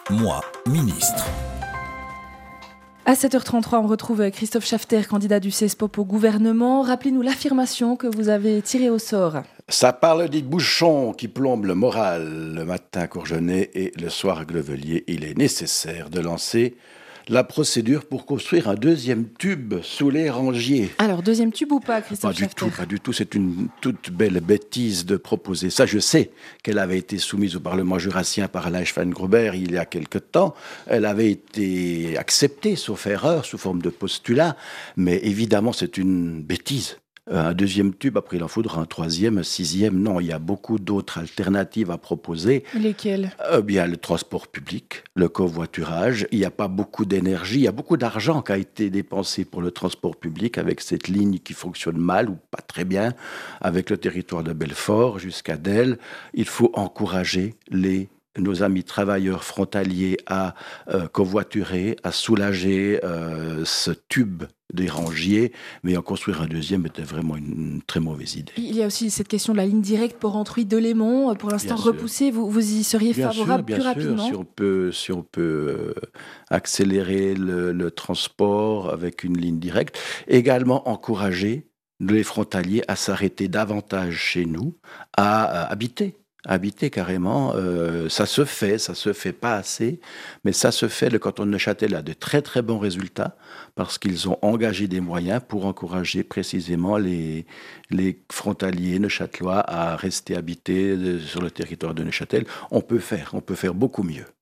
Moi, ministre. À 7h33, on retrouve Christophe Schafter, candidat du CESPOP au gouvernement. Rappelez-nous l'affirmation que vous avez tirée au sort. Ça parle des bouchons qui plombent le moral. Le matin à Courgenay et le soir à Glevelier, il est nécessaire de lancer la procédure pour construire un deuxième tube sous les rangiers. Alors, deuxième tube ou pas, Christophe Schafter ? Pas du tout. C'est une toute belle bêtise de proposer ça. Je sais qu'elle avait été soumise au Parlement jurassien par Alain Schwein-Gruber il y a quelque temps. Elle avait été acceptée, sauf erreur, sous forme de postulat. Mais évidemment, c'est une bêtise. Un deuxième tube, après il en faudra un troisième, un sixième. Non, il y a beaucoup d'autres alternatives à proposer. Lesquelles ? Bien, le transport public, le covoiturage. Il n'y a pas beaucoup d'énergie, il y a beaucoup d'argent qui a été dépensé pour le transport public avec cette ligne qui fonctionne mal ou pas très bien, avec le territoire de Belfort jusqu'à Delle. Il faut encourager nos amis travailleurs frontaliers à covoiturer, à soulager ce tube des rangiers, mais en construire un deuxième était vraiment une très mauvaise idée. Il y a aussi cette question de la ligne directe Port-Rentruy-Delémont, pour l'instant repoussée. Vous y seriez favorable plus rapidement ? Si on peut accélérer le transport avec une ligne directe. Également encourager les frontaliers à s'arrêter davantage chez nous, à habiter carrément, ça se fait pas assez, mais ça se fait. Le canton de Neuchâtel a de très très bons résultats parce qu'ils ont engagé des moyens pour encourager précisément les frontaliers neuchâtelois à rester habités sur le territoire de Neuchâtel. On peut faire beaucoup mieux.